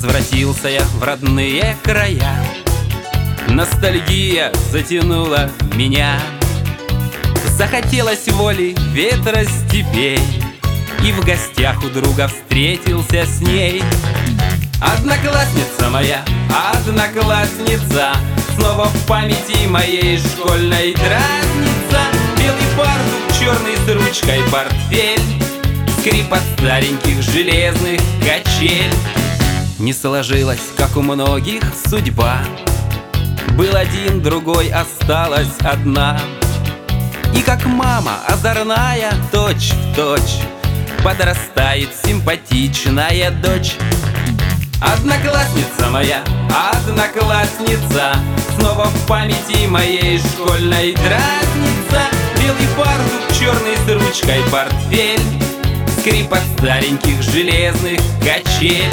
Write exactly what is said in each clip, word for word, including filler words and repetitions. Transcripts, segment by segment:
Возвратился я в родные края. Ностальгия затянула меня. Захотелось воли ветра степей, и в гостях у друга встретился с ней. Одноклассница моя, одноклассница, снова в памяти моей школьной дразнится. Белый фартук, черный с ручкой портфель, скрип от стареньких железных качель. Не сложилась, как у многих, судьба. Был один, другой, осталась одна. И как мама озорная, точь в точь, подрастает симпатичная дочь. Одноклассница моя, одноклассница, снова в памяти моей школьной дразнится. Белый фартук, черный с ручкой портфель, скрип от стареньких железных качель.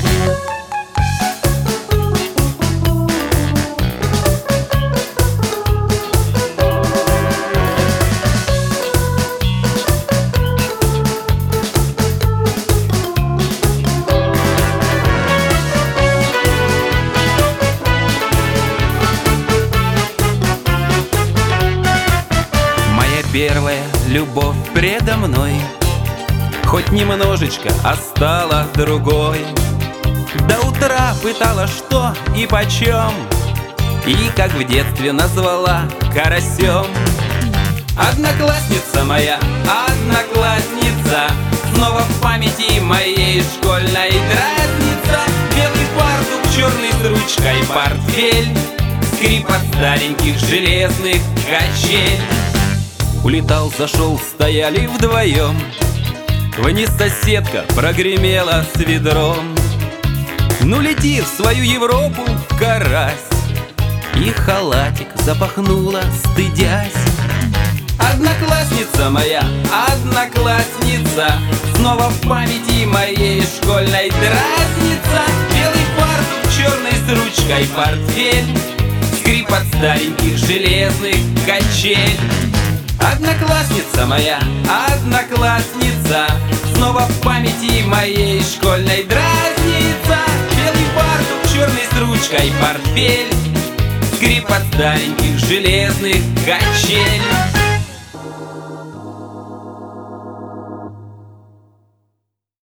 Первая любовь предо мной хоть немножечко, а стала другой. До утра пытала, что и почем, и как в детстве назвала карасем. Одноклассница моя, одноклассница, снова в памяти моей школьной дразнится. Белый фартук, черный с ручкой портфель, скрип от стареньких железных качель. Улетал, зашел, стояли вдвоем, вниз соседка прогремела с ведром. Ну лети в свою Европу, карась, и халатик запахнула, стыдясь. Одноклассница моя, одноклассница, снова в памяти моей школьной дразнится. Белый фартук, черный с ручкой портфель, скрип от стареньких железных качель. Одноклассница моя, одноклассница, снова в памяти моей школьной дразнится. Белый фартук, черный с ручкой портфель, скрип от стареньких железных качель.